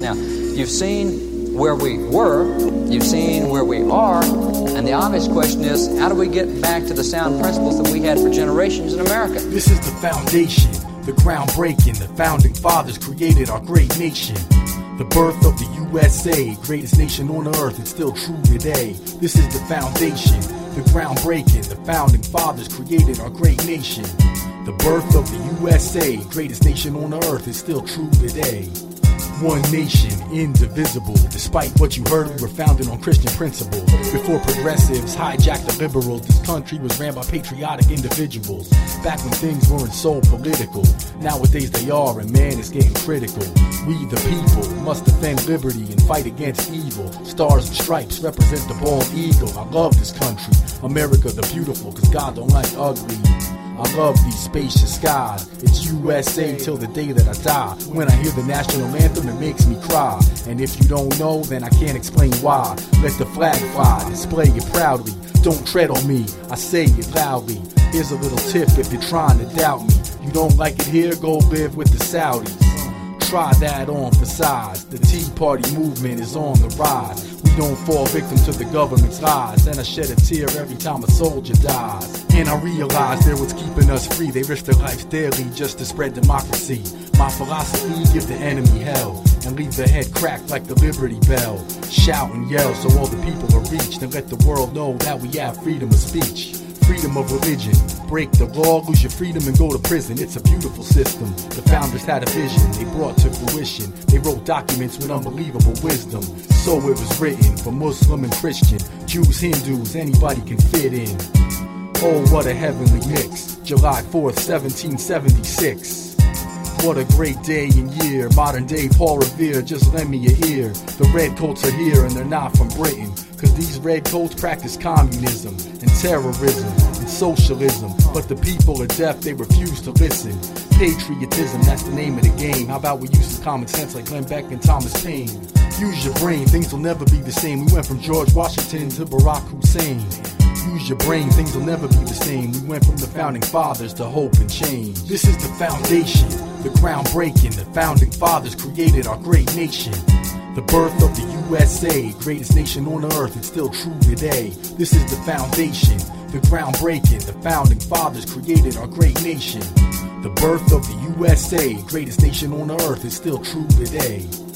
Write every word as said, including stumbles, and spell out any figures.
Now, you've seen where we were, you've seen where we are, and the obvious question is, how do we get back to the sound principles that we had for generations in America? This is the foundation, the groundbreaking. The founding fathers created our great nation. The birth of the U S A, greatest nation on earth, it's still true today. This is the foundation, the groundbreaking. The founding fathers created our great nation. The birth of the U S A, greatest nation on earth, is still true today. One nation, indivisible. Despite what you heard, we were founded on Christian principles. Before progressives hijacked the liberals, this country was ran by patriotic individuals. Back when things weren't so political, nowadays they are, and man, it's getting critical. We the people must defend liberty and fight against evil. Stars and stripes represent the bald eagle. I love this country, America the beautiful, cause God don't like ugly. I love these spacious skies. It's U S A till the day that I die. When I hear the national anthem, it makes me cry. And if you don't know, then I can't explain why. Let the flag fly, display it proudly. Don't tread on me, I say it loudly. Here's a little tip if you're trying to doubt me. You don't like it here, go live with the Saudis. Try that on for size. The Tea Party movement is on the rise. We don't fall victim to the government's lies, and I shed a tear every time a soldier dies. And I realize they're what's keeping us free. They risk their lives daily just to spread democracy. My philosophy, give the enemy hell and leave their head cracked like the Liberty Bell. Shout and yell so all the people are reached, and let the world know that we have freedom of speech. Freedom of religion. Break the law, lose your freedom, and go to prison. It's a beautiful system. The founders had a vision they brought to fruition. They wrote documents with unbelievable wisdom. So it was written for Muslim and Christian, Jews, Hindus, anybody can fit in. Oh, what a heavenly mix. July fourth, seventeen seventy-six. What a great day and year. Modern day Paul Revere, just lend me your ear. The redcoats are here and they're not from Britain, cause these redcoats practice communism and terrorism and socialism. But the people are deaf, they refuse to listen. Patriotism, that's the name of the game. How about we use some common sense like Glenn Beck and Thomas Paine? Use your brain, things will never be the same. We went from George Washington to Barack Hussein. Use your brain, things will never be the same. We went from the founding fathers to hope and change. This is the foundation, the groundbreaking. The founding fathers created our great nation. The birth of the U S A, greatest nation on earth, it's still true today. This is the foundation, the groundbreaking. The founding fathers created our great nation. The birth of the U S A, greatest nation on earth, is still true today.